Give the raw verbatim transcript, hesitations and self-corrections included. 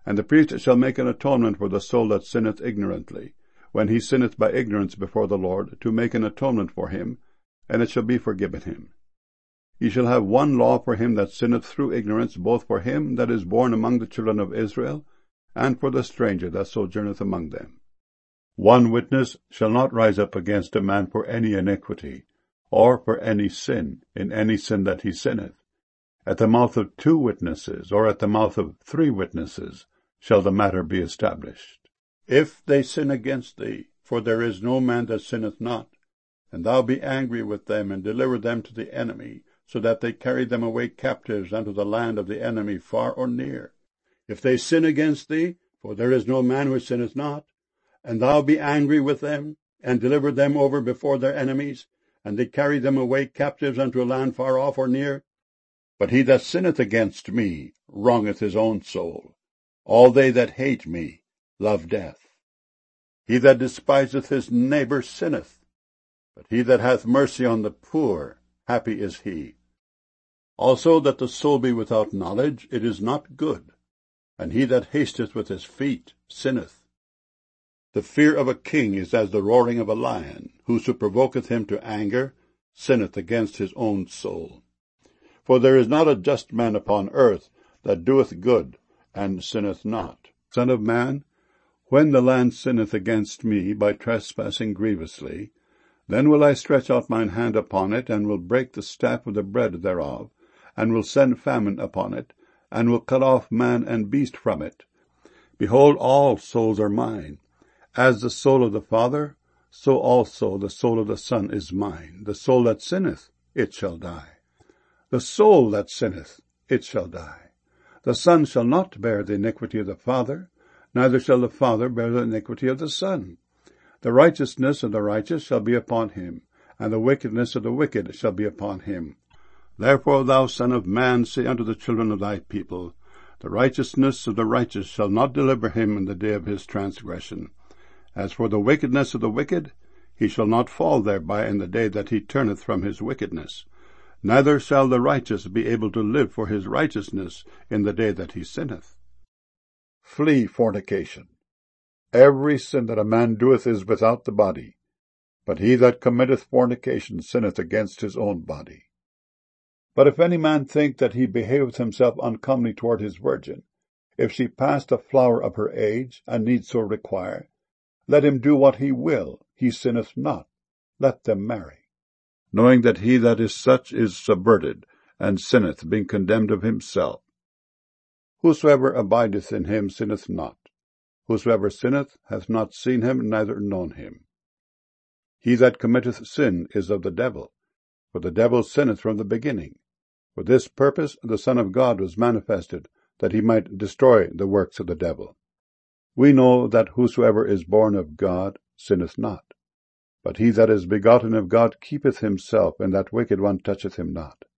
And the priest shall make an atonement for the soul that sinneth ignorantly, when he sinneth by ignorance before the Lord, to make an atonement for him, and it shall be forgiven him. Ye shall have one law for him that sinneth through ignorance, both for him that is born among the children of Israel, and for the stranger that sojourneth among them. One witness shall not rise up against a man for any iniquity, or for any sin, in any sin that he sinneth. At the mouth of two witnesses, or at the mouth of three witnesses, shall the matter be established. If they sin against thee, for there is no man that sinneth not, and thou be angry with them, and deliver them to the enemy, so that they carry them away captives unto the land of the enemy, far or near. If they sin against thee, for there is no man who sinneth not, and thou be angry with them, and deliver them over before their enemies, and they carry them away captives unto a land far off or near. But he that sinneth against me wrongeth his own soul. All they that hate me love death. He that despiseth his neighbor sinneth, but he that hath mercy on the poor, happy is he. Also that the soul be without knowledge, it is not good, and he that hasteth with his feet sinneth. The fear of a king is as the roaring of a lion. Whoso provoketh him to anger sinneth against his own soul. For there is not a just man upon earth that doeth good, and sinneth not. Son of man, when the land sinneth against me by trespassing grievously, then will I stretch out mine hand upon it, and will break the staff of the bread thereof, and will send famine upon it, and will cut off man and beast from it. Behold, all souls are mine. As the soul of the Father, so also the soul of the Son is mine. The soul that sinneth, it shall die. The soul that sinneth, it shall die. The Son shall not bear the iniquity of the Father, neither shall the Father bear the iniquity of the Son. The righteousness of the righteous shall be upon him, and the wickedness of the wicked shall be upon him. Therefore, thou Son of man, say unto the children of thy people, the righteousness of the righteous shall not deliver him in the day of his transgression. As for the wickedness of the wicked, he shall not fall thereby in the day that he turneth from his wickedness. Neither shall the righteous be able to live for his righteousness in the day that he sinneth. Flee fornication. Every sin that a man doeth is without the body, but he that committeth fornication sinneth against his own body. But if any man think that he behaveth himself uncomely toward his virgin, if she pass the flower of her age, and need so require, let him do what he will, he sinneth not. Let them marry. Knowing that he that is such is subverted, and sinneth, being condemned of himself. Whosoever abideth in him sinneth not. Whosoever sinneth hath not seen him, neither known him. He that committeth sin is of the devil, for the devil sinneth from the beginning. For this purpose the Son of God was manifested, that he might destroy the works of the devil. We know that whosoever is born of God sinneth not. But he that is begotten of God keepeth himself, and that wicked one toucheth him not.